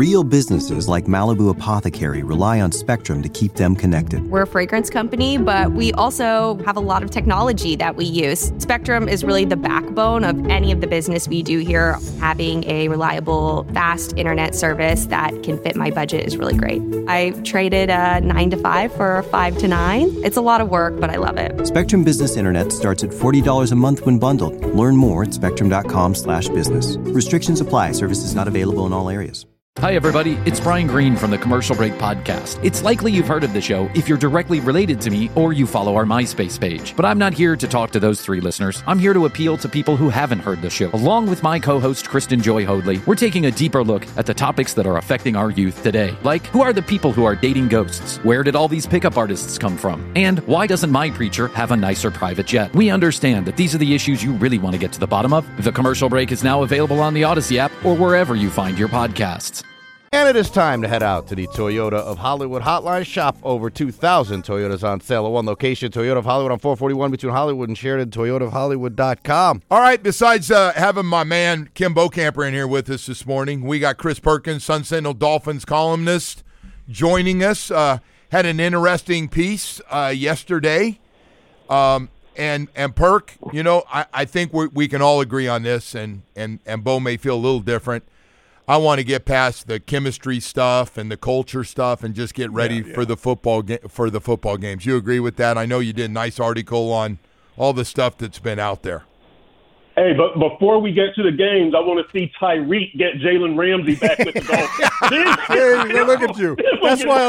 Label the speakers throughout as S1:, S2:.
S1: Real businesses like Malibu Apothecary rely on Spectrum to keep them connected.
S2: We're a fragrance company, but we also have a lot of technology that we use. Spectrum is really the backbone of any of the business we do here. Having a reliable, fast internet service that can fit my budget is really great. I traded a 9 to 5 for a 5 to 9. It's a lot of work, but I love it.
S1: Spectrum Business Internet starts at $40 a month when bundled. Learn more at spectrum.com/business. Restrictions apply. Services not available in all areas.
S3: Hi, everybody. It's Brian Green from the Commercial Break Podcast. It's likely you've heard of the show if you're directly related to me or you follow our MySpace page. But I'm not here to talk to those 3 listeners. I'm here to appeal to people who haven't heard the show. Along with my co-host, Kristen Joy Hoadley, we're taking a deeper look at the topics that are affecting our youth today. Like, who are the people who are dating ghosts? Where did all these pickup artists come from? And why doesn't my preacher have a nicer private jet? We understand that these are the issues you really want to get to the bottom of. The Commercial Break is now available on the Odyssey app or wherever you find your podcasts.
S4: And it is time to head out to the Toyota of Hollywood hotline. Shop over 2,000 Toyotas on sale at one location. Toyota of Hollywood on 441 between Hollywood and Sheridan. ToyotaofHollywood.com.
S5: All right, besides having my man Kim Bocamper in here with us this morning, we got Chris Perkins, Sun Sentinel Dolphins columnist, joining us. Had an interesting piece yesterday. And Perk, you know, I think we can all agree on this, and Bo may feel a little different. I want to get past the chemistry stuff and the culture stuff and just get ready for the football games. You agree with that? I know you did a nice article on all the stuff that's been out there.
S6: Hey, but before we get to the games, I want to see Tyreek get Jalen Ramsey back with the Dolphins.
S7: Hey, look at you. That's why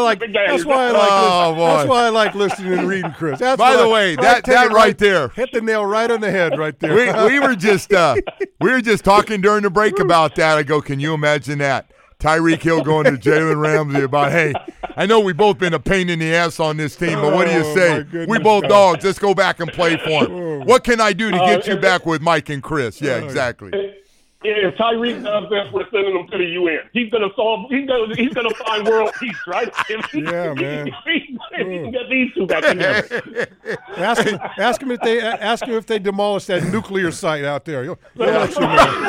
S7: I like listening and reading Chris.
S5: By the way, that right there
S7: hit the nail right on the head right there.
S5: We were just talking during the break about that. I go, can you imagine that? Tyreek Hill going to Jalen Ramsey about, hey, I know we both been a pain in the ass on this team, but what do you say? We both dogs. Let's go back and play for him. What can I do to get you back with Mike and Chris? Yeah, exactly.
S6: If Tyreek does this, we're sending him to the UN. He's gonna find world peace, right?
S7: Yeah, man.
S6: He can get these two back together.
S7: Ask him if they demolish that nuclear site out there. He'll let you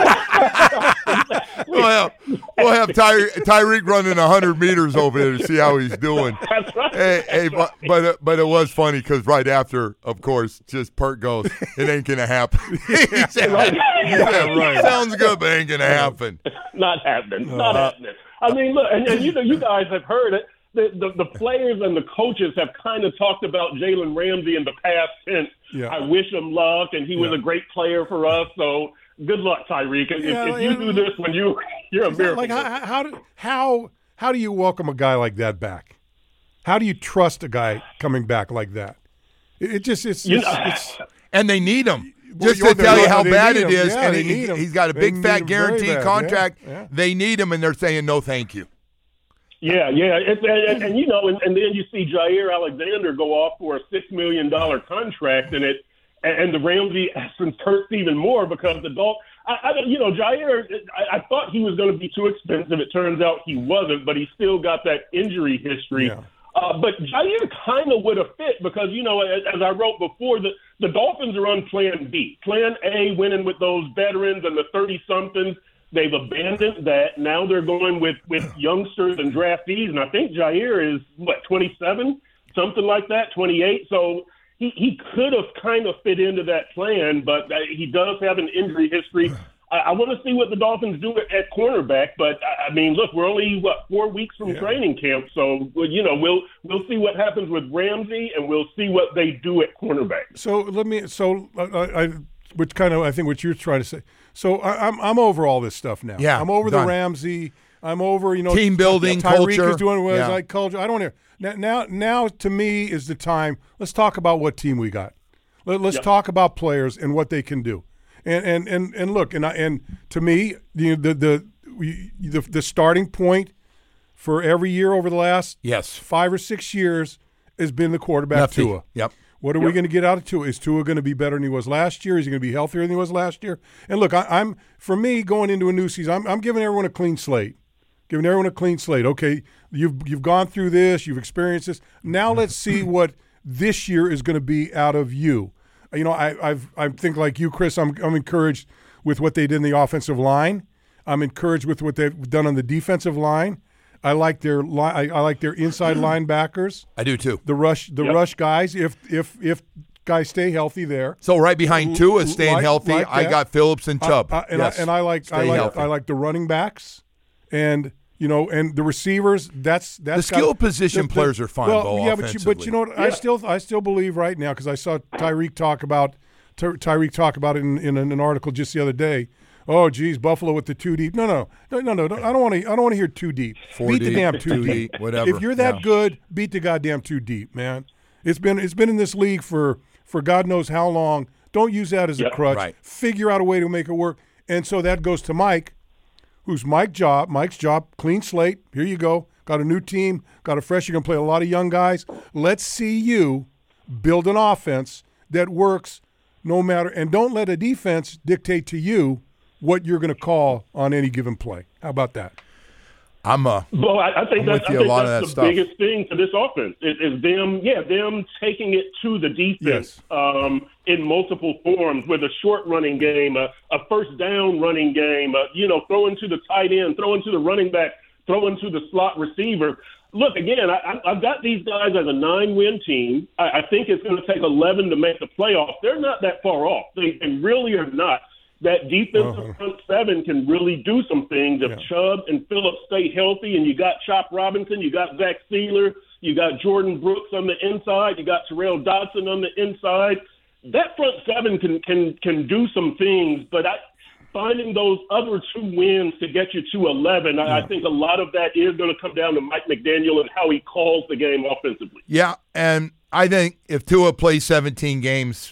S7: know.
S5: We'll have Tyreek running 100 meters over there to see how he's doing.
S6: That's right.
S5: Hey, but it was funny because right after, of course, just Perk goes, it ain't gonna happen. He said, right. Sounds good, but ain't gonna happen.
S6: Not happening. I mean, look, and you guys have heard it. The players and the coaches have kind of talked about Jalen Ramsey in the past tense. Yeah. I wish him luck, and he was a great player for us. So good luck, Tyreek. If you do this when you're a miracle.
S7: Like how do you welcome a guy like that back? How do you trust a guy coming back like that? It's
S5: and they need him. Just to tell you how bad it is, and he's got a big fat guaranteed contract. Yeah. They need him, and they're saying no, thank you.
S6: Yeah, and then you see Jair Alexander go off for a $6 million contract, and the Ramsey essence hurts even more because the Dolphins. Jair, I thought he was going to be too expensive. It turns out he wasn't, but he still got that injury history. Yeah. But Jair kind of would have fit because, as I wrote before, the Dolphins are on Plan B. Plan A, winning with those veterans and the 30-somethings. They've abandoned that. Now they're going with youngsters and draftees. And I think Jair is, 27? Something like that, 28. So he could have kind of fit into that plan, but he does have an injury history. I want to see what the Dolphins do at cornerback, but I mean, look, we're only 4 weeks from training camp, so we'll see what happens with Ramsey, and we'll see what they do at cornerback.
S7: I think what you're trying to say. So I'm over all this stuff now.
S5: Yeah,
S7: I'm over
S5: done.
S7: The Ramsey. I'm over
S5: team building,
S7: Tyreek
S5: culture.
S7: Is doing what like culture. I don't hear now. To me is the time. Let's talk about what team we got. Let's talk about players and what they can do. And look, and to me, the starting point for every year over the last 5 or 6 years has been the quarterback Tua.
S5: Yep.
S7: What are we going to get out of Tua? Is Tua going to be better than he was last year? Is he going to be healthier than he was last year? And look, I'm for me going into a new season, I'm giving everyone a clean slate. Okay, you've gone through this, you've experienced this. Now let's see what this year is going to be out of you. I think like you, Chris, I'm encouraged with what they did in the offensive line. I'm encouraged with what they've done on the defensive line. I like their inside linebackers.
S5: I do too.
S7: The rush guys. If guys stay healthy there.
S5: So right behind Tua staying healthy, I got Phillips and Chubb.
S7: I like the running backs, and and the receivers. That's
S5: the skill position players are fine.
S7: Well, yeah, but you know what? Yeah. I still believe right now, because I saw Tyreek talk about it in an article just the other day. Oh, geez, Buffalo with the 2 deep. No. I don't want to hear 2 deep. Beat the damn 2 deep.
S5: Whatever.
S7: If you're that good, beat the goddamn 2 deep, man. It's been in this league for God knows how long. Don't use that as a crutch.
S5: Right.
S7: Figure out a way to make it work. And so that goes to Mike, who's Mike's job, clean slate. Here you go. Got a new team. Got a fresh. You're going to play a lot of young guys. Let's see you build an offense that works no matter. And don't let a defense dictate to you what you're going to call on any given play. How about that?
S6: I think that's the biggest thing to this offense is them taking it to the defense in multiple forms, with a short running game, a first down running game, throw into the tight end, throw into the running back, throw into the slot receiver. Look, again, I've got these guys as a 9-win team. I think it's going to take 11 to make the playoffs. They're not that far off. They really are not. That defensive front seven can really do some things if Chubb and Phillips stay healthy, and you got Chop Robinson, you got Zach Sealer, you got Jordan Brooks on the inside, you got Terrell Dodson on the inside. That front seven can do some things, but finding those other 2 wins to get you to 11, I think a lot of that is going to come down to Mike McDaniel and how he calls the game offensively.
S5: Yeah, and I think if Tua plays 17 games,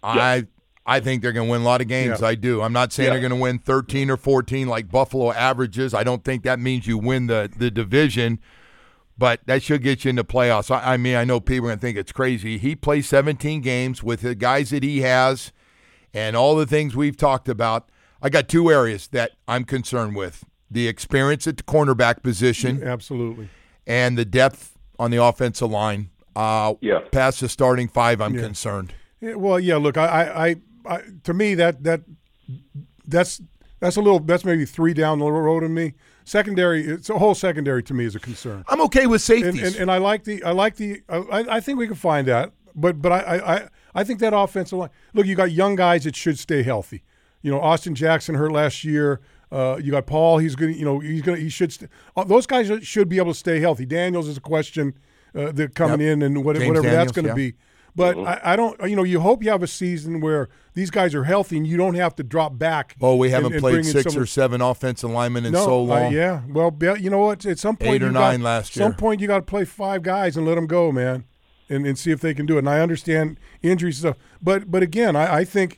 S5: I think they're going to win a lot of games. I do. I'm not saying they're going to win 13 or 14 like Buffalo averages. I don't think that means you win the division, but that should get you into playoffs. I mean, I know people are going to think it's crazy. He plays 17 games with the guys that he has and all the things we've talked about. I got 2 areas that I'm concerned with. The experience at the cornerback position.
S7: Absolutely.
S5: And the depth on the offensive line. Past the starting 5, I'm concerned.
S7: Yeah, well, look, I to me that's maybe 3 down the road in me. Secondary, it's a whole secondary to me is a concern.
S5: I'm okay with safeties,
S7: and I think we can find that, but I think that offensive line. Look, you got young guys that should stay healthy. Austin Jackson hurt last year. You got Paul. He should. Those guys should be able to stay healthy. Daniels is a question. They're coming in and whatever that's going to be. But I don't, you hope you have a season where these guys are healthy and you don't have to drop back.
S5: Oh, we haven't played 6 or 7 offensive linemen in so long.
S7: Well, you know what? At some point,
S5: 8 or 9 last year.
S7: At some point, you got to play 5 guys and let them go, man, and see if they can do it. And I understand injuries and stuff, but again, I think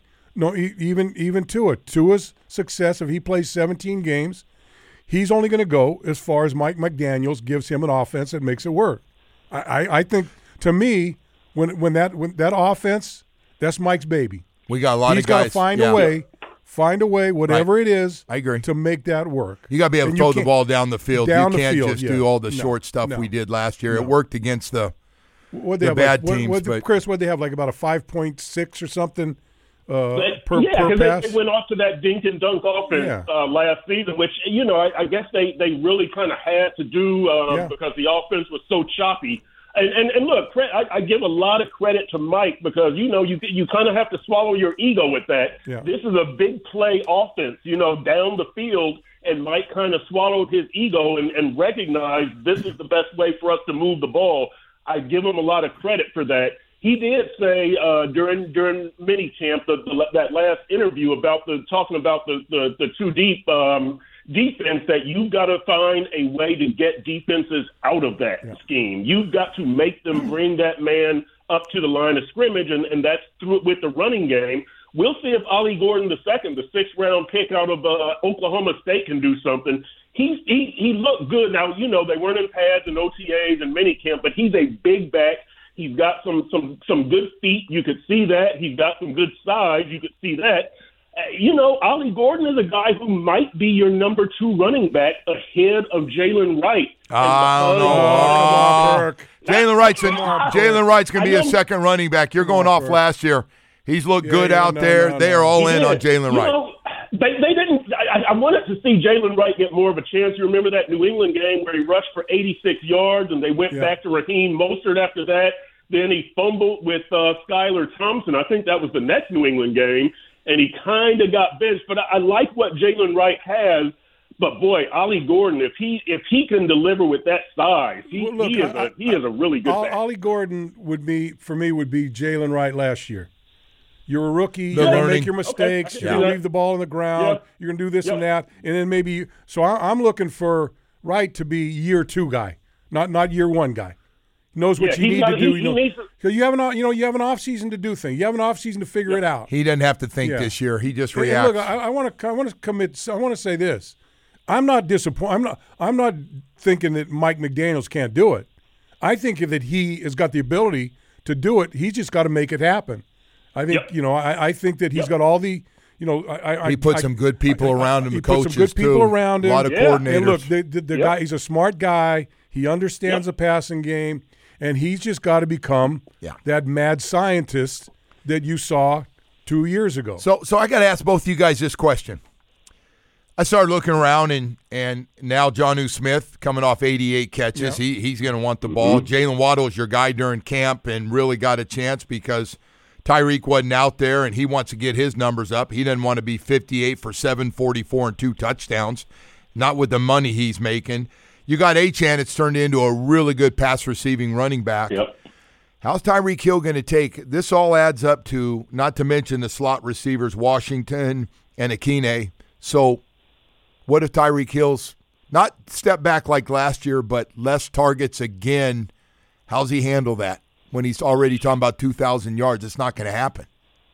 S7: even Tua's success, if he plays 17 games, he's only going to go as far as Mike McDaniels gives him an offense that makes it work. I think, to me, when that offense, that's Mike's baby.
S5: We got a lot of guys.
S7: He's got to find a way, whatever it is,
S5: I agree,
S7: to make that work.
S5: You got to be able to throw the ball down the field. You can't just do all the short stuff we did last year. It worked against the bad teams.
S7: Chris, what'd they have, like about a 5.6 or something per
S6: because
S7: pass?
S6: they went off to that dink and dunk offense last season, which I guess they really kind of had to do because the offense was so choppy. And look, I give a lot of credit to Mike because, you kind of have to swallow your ego with that. Yeah. This is a big play offense, down the field, and Mike kind of swallowed his ego and recognized this is the best way for us to move the ball. I give him a lot of credit for that. He did say during minicamp, that last interview about talking about the 2 deep defense, that you've got to find a way to get defenses out of that scheme. You've got to make them bring that man up to the line of scrimmage, and that's through with the running game. We'll see if Ollie Gordon II, the 6th-round pick out of Oklahoma State, can do something. He looked good. Now, they weren't in pads and OTAs and minicamp, but he's a big back. He's got some good feet. You could see that. He's got some good size. You could see that. Ollie Gordon is a guy who might be your number 2 running back ahead of Jalen Wright.
S5: Jalen Wright's going to be a second running back. You're going off last year. He's looked good out there. They are all in on Jalen Wright.
S6: They didn't. I wanted to see Jalen Wright get more of a chance. You remember that New England game where he rushed for 86 yards and they went back to Raheem Mostert after that? Then he fumbled with Skylar Thompson. I think that was the next New England game, and he kind of got benched. But I like what Jalen Wright has. But boy, Ollie Gordon, if he can deliver with that size, he is a really good back.
S7: Ollie Gordon would be Jalen Wright last year. You're a rookie. You're going to make your mistakes. You're going to leave the ball on the ground. You're going to do this and that, and then maybe. So I'm looking for Wright to be year 2 guy, not year 1 guy. Knows what you need to do. You have an off season to do things. You have an off season to figure it out.
S5: He doesn't have to think this year. He just reacts.
S7: Look, I want to commit. I want to say this. I'm not disappointed. I'm not thinking that Mike McDaniels can't do it. I think that he has got the ability to do it. He's just got to make it happen. I think I think that he's got all the.
S5: He put some good people around him.
S7: He
S5: coaches
S7: put some good people around him.
S5: A lot of coordinators.
S7: And look, the guy. He's a smart guy. He understands the passing game. And he's just got to become that mad scientist that you saw 2 years ago.
S5: So I got to ask both of you guys this question. I started looking around, and now Jonnu Smith coming off 88 catches. Yeah. He's going to want the ball. Jalen Waddle is your guy during camp and really got a chance because Tyreek wasn't out there, and he wants to get his numbers up. He doesn't want to be 58 for 744 and 2 touchdowns, not with the money he's making. You got Achane. It's turned into a really good pass-receiving running back.
S6: Yep.
S5: How's Tyreek Hill going to take? This all adds up to, not to mention the slot receivers, Washington and Akine. So what if Tyreek Hill's not step back like last year, but less targets again? How's he handle that when he's already talking about 2,000 yards? It's not going to happen.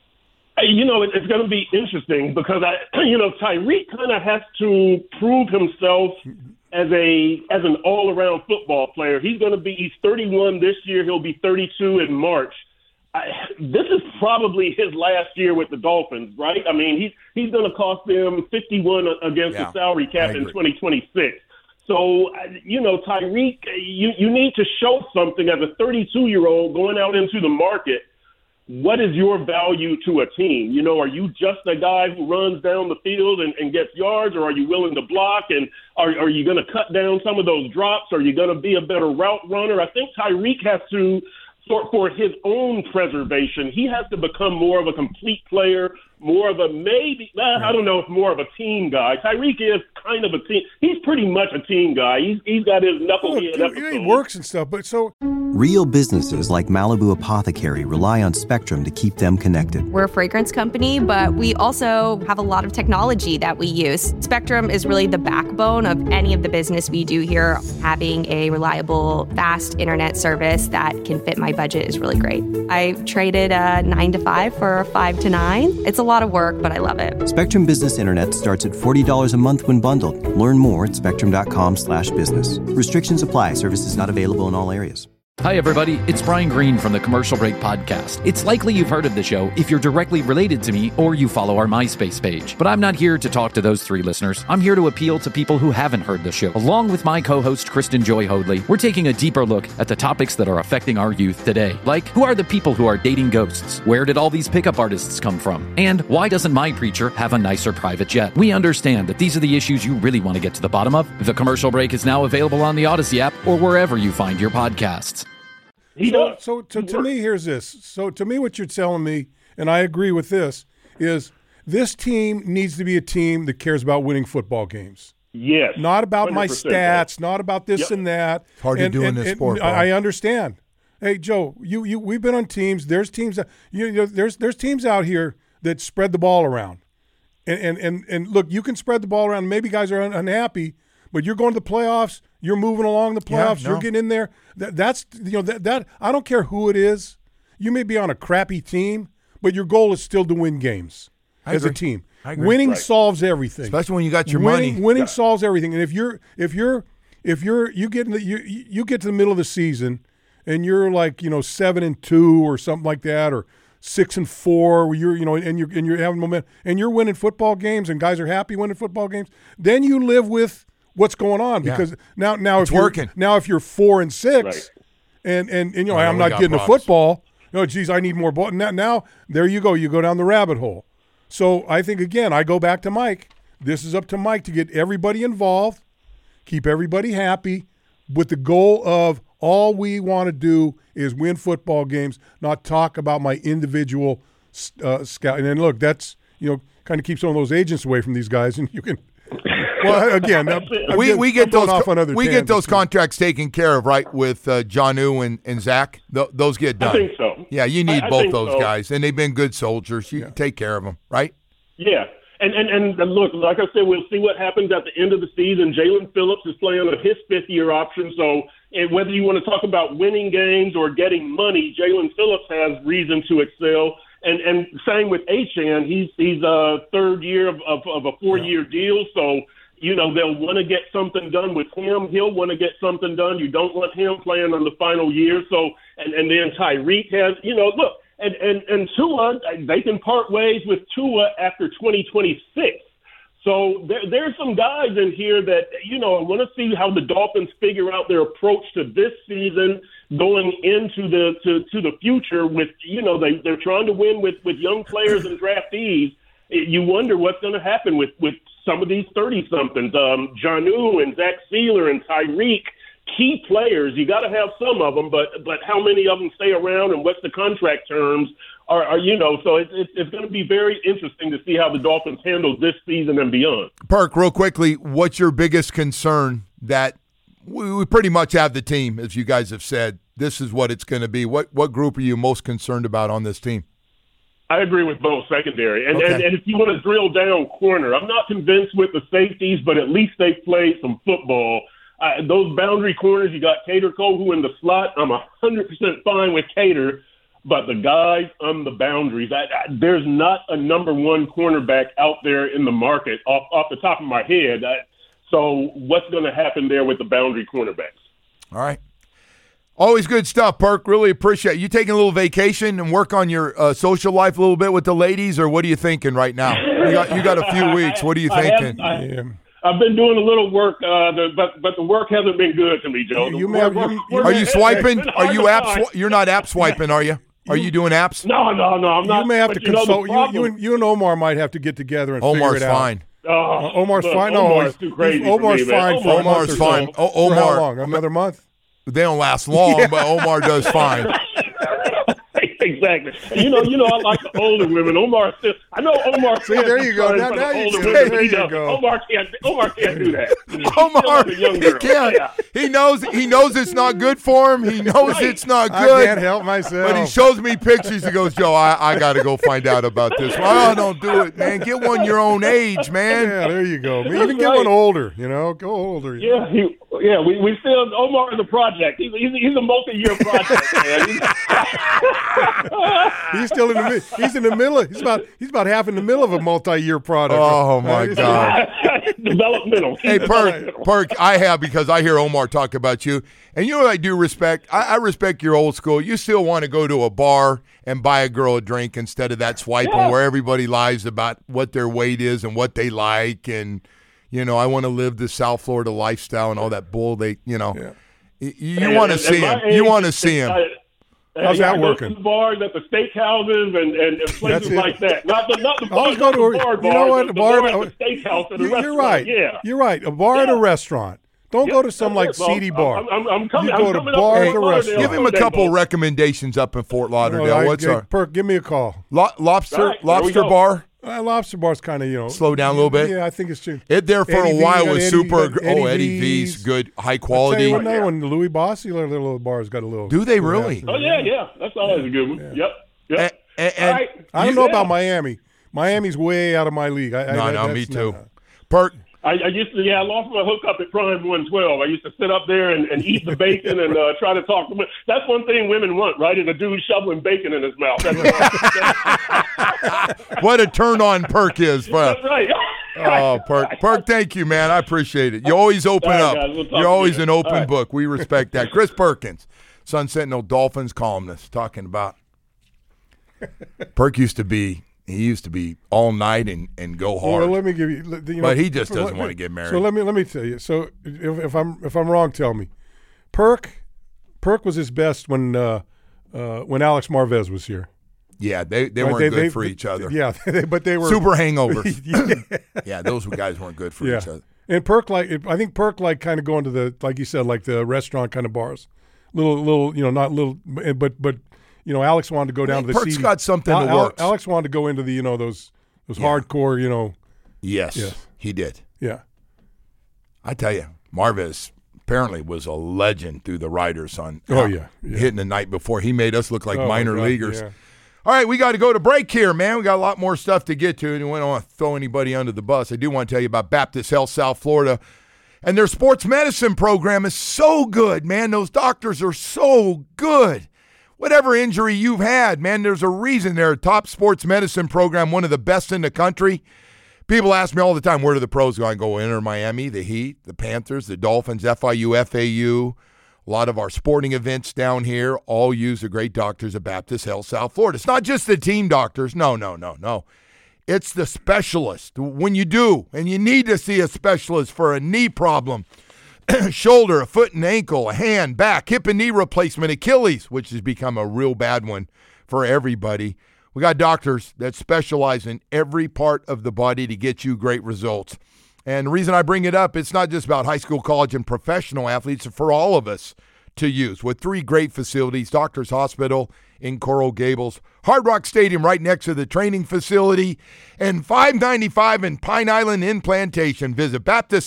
S6: It's going to be interesting because Tyreek kind of has to prove himself as an all-around football player. He's 31 this year. He'll be 32 in March. This is probably his last year with the Dolphins, right? I mean, he's going to cost them 51 against the salary cap in 2026. So, Tyreek, you need to show something as a 32-year-old going out into the market. What is your value to a team? Are you just a guy who runs down the field and gets yards, or are you willing to block? And are you going to cut down some of those drops? Are you going to be a better route runner? I think Tyreek has to, for his own preservation, he has to become more of a complete player, more of a I don't know if more of a team guy. Tyreek is kind of a team. He's pretty much a team guy. He's got his knucklehead episode.
S7: He works and stuff, but so.
S1: Real businesses like Malibu Apothecary rely on Spectrum to keep them connected.
S2: We're a fragrance company, but we also have a lot of technology that we use. Spectrum is really the backbone of any of the business we do here. Having a reliable, fast internet service that can fit my budget is really great. I traded a 9 to 5 for a 5 to 9. It's a lot of work, but I love it.
S1: Spectrum Business Internet starts at $40 a month when bundled. Learn more at spectrum.com/business. Restrictions apply. Services not available in all areas.
S3: Hi, everybody. It's Brian Green from the Commercial Break Podcast. It's likely you've heard of the show if you're directly related to me or you follow our MySpace page. But I'm not here to talk to those 3 listeners. I'm here to appeal to people who haven't heard the show. Along with my co-host, Kristen Joy Hoadley, we're taking a deeper look at the topics that are affecting our youth today. Like, who are the people who are dating ghosts? Where did all these pickup artists come from? And why doesn't my preacher have a nicer private jet? We understand that these are the issues you really want to get to the bottom of. The Commercial Break is now available on the Odyssey app or wherever you find your podcasts.
S7: So to me, here's this. So to me, what you're telling me, and I agree with this, is this team needs to be a team that cares about winning football games.
S6: Yes.
S7: Not about my stats, not about this and that.
S5: It's hard to do in this sport.
S7: I understand. Hey, Joe, we've been on teams. There's teams that, there's teams out here that spread the ball around. And look, you can spread the ball around. Maybe guys are unhappy, but you're going to the playoffs. You're moving along the playoffs. You're getting in there. That's I don't care who it is. You may be on a crappy team, but your goal is still to win games as a team. Winning solves everything,
S5: especially when you got your money.
S7: Winning solves everything. And if you get to the middle of the season and you're like 7-2 or something like that, or 6-4, where you're having momentum and you're winning football games and guys are happy winning football games, then you live with what's going on, because now
S5: it's working.
S7: Now if you're 4-6 and I'm not getting a football, geez, I need more ball. Now there you go. You go down the rabbit hole. So I think, again, I go back to Mike. This is up to Mike to get everybody involved, keep everybody happy, with the goal of all we want to do is win football games, not talk about my individual scout. And look, that's, kind of keeps some of those agents away from these guys, and you can. Well, again,
S5: we get those contracts taken care of, right? With Jonnu and Zach, those get done.
S6: I think so.
S5: Yeah, you need both those guys, and they've been good soldiers. You take care of them, right?
S6: Yeah, and look, like I said, we'll see what happens at the end of the season. Jalen Phillips is playing on his fifth-year option, so whether you want to talk about winning games or getting money, Jalen Phillips has reason to excel. And same with Achane, he's a third year of a 4-year deal, so. They'll want to get something done with him. He'll want to get something done. You don't want him playing on the final year. So, and then Tyreek has, look, and Tua, they can part ways with Tua after 2026. So there's some guys in here that, I want to see how the Dolphins figure out their approach to this season going into the future with, they're trying to win with young players and draftees. You wonder what's going to happen with some of these 30-somethings, Jonnu and Zach Sealer and Tyreek, key players. You got to have some of them, but how many of them stay around and what's the contract terms are so it's going to be very interesting to see how the Dolphins handle this season and beyond.
S5: Perk, real quickly, what's your biggest concern that we pretty much have the team, as you guys have said, this is what it's going to be. What group are you most concerned about on this team?
S6: I agree with both secondary. And if you want to drill down corner, I'm not convinced with the safeties, but at least they played some football. Those boundary corners, you got Cater Kohu in the slot. I'm 100% fine with Cater, but the guys on the boundaries, there's not a number one cornerback out there in the market off the top of my head. So what's going to happen there with the boundary cornerbacks?
S5: All right. Always good stuff, Perk. Really appreciate it. You taking a little vacation and work on your social life a little bit with the ladies, or what are you thinking right now? You got a few weeks. What are you thinking?
S6: I've been doing a little work, but the work hasn't been good to me, Joe.
S5: Are you swiping? Are you you're not app swiping, are you? Are you doing apps?
S6: No, I'm not.
S7: You may have to consult. You and Omar might have to get together and figure it out.
S5: Fine.
S7: Omar's fine.
S6: Omar's too crazy.
S7: Omar's fine.
S5: Omar's fine.
S7: Omar, how long? Another month?
S5: They don't last long, but Omar does fine.
S6: Exactly. I like the older women. Omar still. I know Omar.
S7: See, there you go. Now there you go.
S6: Omar can't do that.
S5: Omar, he can't. Yeah. He knows it's not good for him. He knows it's not good.
S7: I can't help myself.
S5: But he shows me pictures. He goes, Joe, I got to go find out about this. Oh, don't do it, man. Get one your own age, man.
S7: Yeah, there you go. Even get one older. Go older.
S6: Yeah, we still. Omar is a project. He's a multi-year project, man.
S7: He's still in the middle. He's about half in the middle of a multi-year product.
S5: Oh my God!
S6: Developmental.
S5: Hey, Perk. I have, because I hear Omar talk about you, and what I do respect. I respect your old school. You still want to go to a bar and buy a girl a drink instead of that swiping where everybody lies about what their weight is and what they like, and I want to live the South Florida lifestyle and all that bull. You want to see him. You want to see him.
S7: How's that working?
S6: Bars at the steakhouses and places like that. Not the bars.
S7: Go to
S6: bar.
S7: You know what?
S6: The bar at the steakhouse and the restaurant.
S7: You're right.
S6: Yeah.
S7: You're right. A bar at a restaurant. Don't go to some seedy bar.
S6: I'm coming.
S7: You go to bar at a restaurant.
S5: Give him a couple recommendations up in Fort Lauderdale.
S7: Perk, give me a call.
S5: Lobster bar.
S7: Lobster bar's kind of,
S5: slow down a little bit.
S7: Yeah, I think it's true.
S5: It there for a while was super. Eddie V's good, high quality.
S7: Another one, Louis Bossi, their little bar's got a little.
S5: Do they really?
S6: Oh yeah, that's always a good one.
S7: Yeah.
S6: Yep.
S5: And
S7: I don't know about Miami. Miami's way out of my league.
S5: Me too. Perk.
S6: I lost my hookup at Prime 112. I used to sit up there and eat the bacon and try to talk to them. That's one thing women want, right? Is a dude shoveling bacon in his mouth.
S5: What a turn-on Perk is.
S6: That's right.
S5: Oh, Perk, thank you, man. I appreciate it. You always open up. You're always an open book. We respect that. Chris Perkins, Sun Sentinel Dolphins columnist, talking about Perk used to be all night and go hard.
S7: Well, let me give you.
S5: But he just doesn't want to get married.
S7: So let me tell you. So if I'm wrong, tell me. Perk was his best when Alex Marvez was here.
S5: Yeah, they weren't good for each other.
S7: Yeah, but they were
S5: super hangovers. Yeah, those guys weren't good for each other.
S7: And Perk, I think Perk kind of going to the, like you said, like the restaurant kind of bars, little, not little, but Alex wanted to go down to the
S5: Perk's got something to work.
S7: Alex wanted to go into the those hardcore,
S5: Yes, he did.
S7: Yeah,
S5: I tell you, Marvis apparently was a legend through the Riders on hitting the night before. He made us look like minor leaguers. Yeah. All right, we got to go to break here, man. We got a lot more stuff to get to, and we don't want to throw anybody under the bus. I do want to tell you about Baptist Health South Florida, and their sports medicine program is so good, man. Those doctors are so good. Whatever injury you've had, man, there's a reason they're a top sports medicine program, one of the best in the country. People ask me all the time, where do the pros go? I go, Inter Miami, the Heat, the Panthers, the Dolphins, FIU, FAU. A lot of our sporting events down here all use the great doctors of Baptist Health South Florida. It's not just the team doctors. No. It's the specialist. When you do, and you need to see a specialist for a knee problem, shoulder, a foot and ankle, a hand, back, hip and knee replacement, Achilles, which has become a real bad one for everybody. We got doctors that specialize in every part of the body to get you great results. And the reason I bring it up, it's not just about high school, college, and professional athletes. It's for all of us to use. With 3 great facilities, Doctors Hospital in Coral Gables, Hard Rock Stadium right next to the training facility, and 595 in Pine Island in Plantation. Visit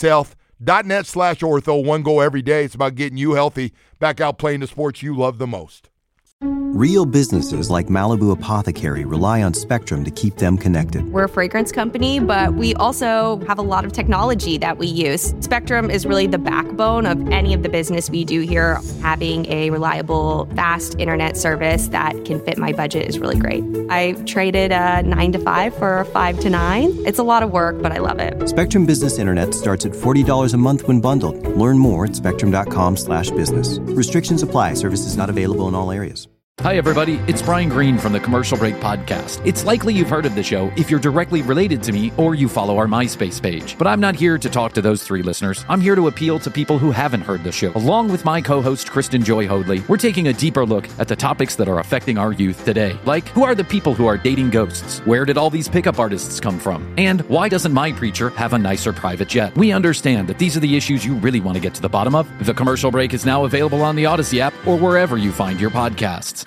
S5: BaptistHealth.net/ortho. One goal every day. It's about getting you healthy, back out playing the sports you love the most.
S1: Real businesses like Malibu Apothecary rely on Spectrum to keep them connected.
S2: We're a fragrance company, but we also have a lot of technology that we use. Spectrum is really the backbone of any of the business we do here. Having a reliable, fast internet service that can fit my budget is really great. I traded a 9 to 5 for a 5 to 9. It's a lot of work, but I love it.
S1: Spectrum Business Internet starts at $40 a month when bundled. Learn more at spectrum.com/business. Restrictions apply. Services not available in all areas.
S3: Hi, everybody. It's Brian Green from the Commercial Break Podcast. It's likely you've heard of the show if you're directly related to me or you follow our MySpace page. But I'm not here to talk to those 3 listeners. I'm here to appeal to people who haven't heard the show. Along with my co-host, Kristen Joy Hoadley, we're taking a deeper look at the topics that are affecting our youth today. Like, who are the people who are dating ghosts? Where did all these pickup artists come from? And why doesn't my preacher have a nicer private jet? We understand that these are the issues you really want to get to the bottom of. The Commercial Break is now available on the Odyssey app or wherever you find your podcasts.